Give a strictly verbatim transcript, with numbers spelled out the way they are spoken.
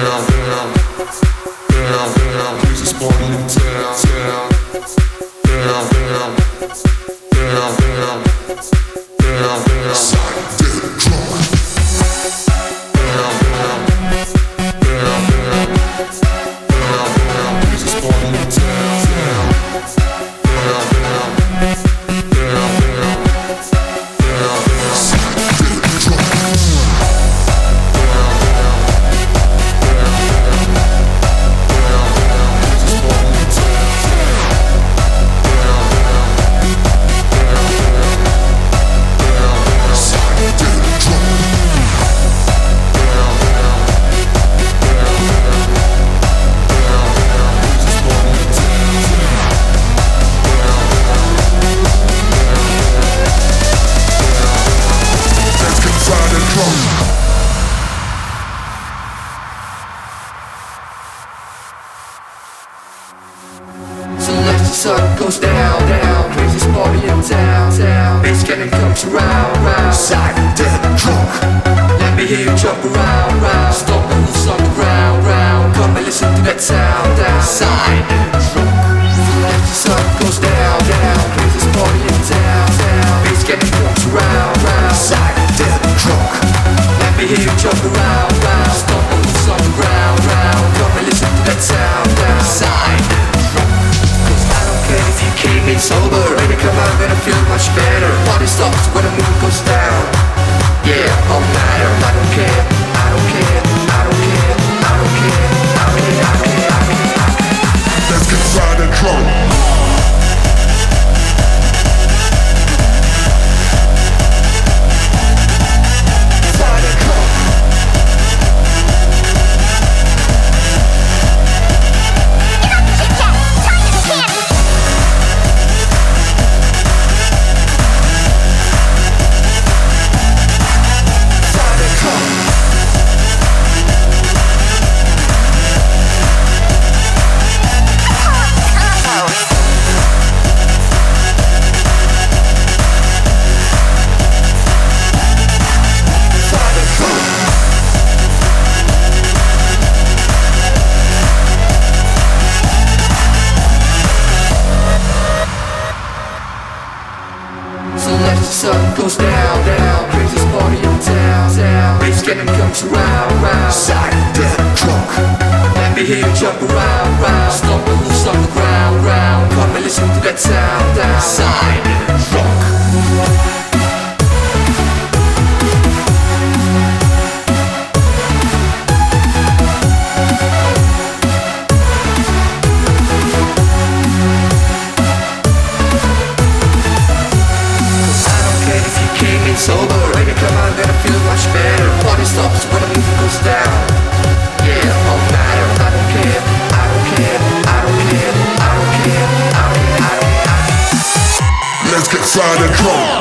sun goes down, down, craziest party in town, town. Bass cannon comes around, round. Side dead drunk. Let me hear you jump around, round. Stop the loose on the ground, round. Come and listen to that sound, down. Side drunk. Let the sun goes down, down, craziest party in town, town. Bass cannon comes around, round. Side dead drunk. Let me hear you jump around, round. Stop the loose on the ground, round. Come and listen to that sound, down. Side drunk. If you keep me sober, baby, come on, gonna feel much better. Party stops when the moon goes down. Yeah, all matter, I don't care, I don't care, I don't care, I don't care, I don't care, I don't care, I don't care, I don't care. Let's get inside and drunk. Sun goes down, down, craziest party in town, town. Bass cannon comes around, round. Side dead drunk. Let me hear you jump around, round. Stop the loose on the ground, round. Come and listen to that sound, down. Side drunk. Sober, baby, come on, gonna feel much better. Party stops when the music goes down. Yeah, all matter, I don't care, I don't care, I don't care, I don't care, I don't care, I don't care. Let's get inside and drunk.